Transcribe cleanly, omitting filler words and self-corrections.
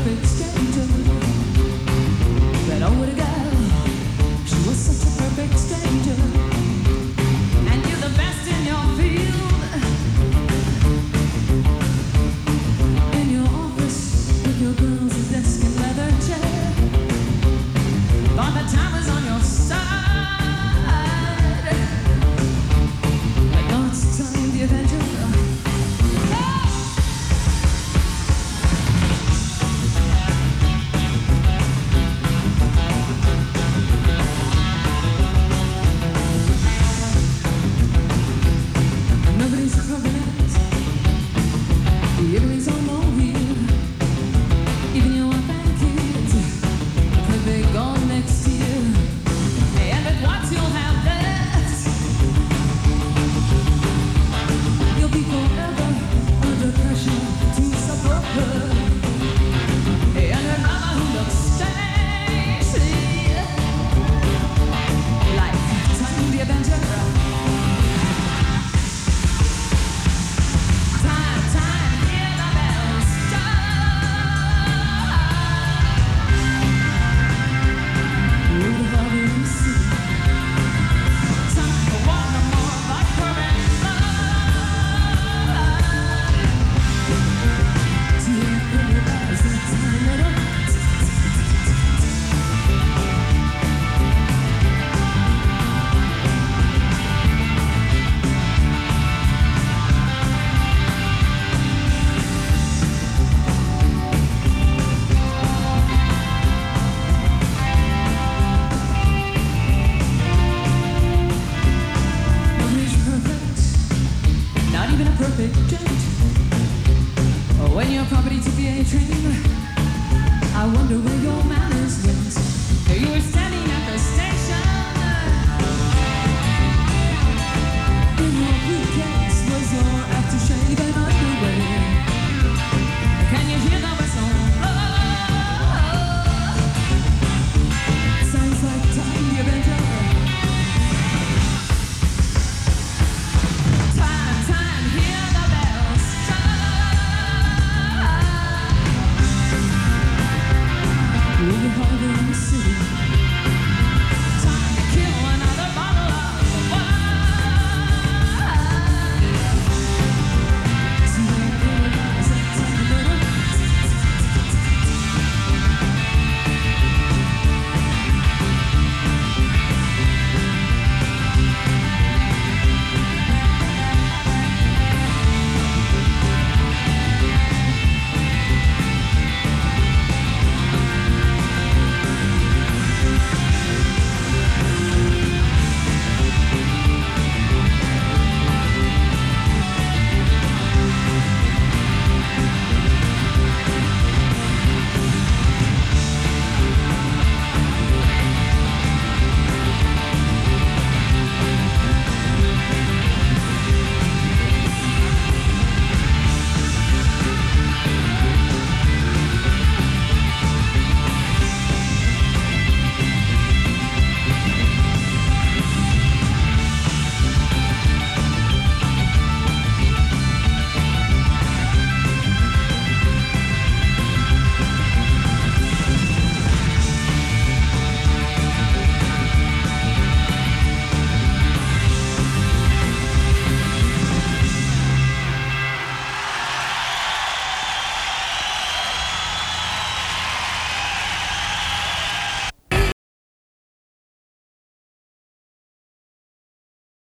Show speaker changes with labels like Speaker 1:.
Speaker 1: perfect stranger. That old girl, she was such a perfect stranger. And you're the best in your field. In your office, with your girls, a desk and leather chair. Thought the time was on your side. Like God's time, the Avenger. Everybody's on my wheel. Even your wife and kids could be gone next year. And with what you'll have left, you'll be forever under pressure to support her. And her mama who looks Stacy, like Time the Avenger. Perfect gent. When your property took the A train, I wonder where your man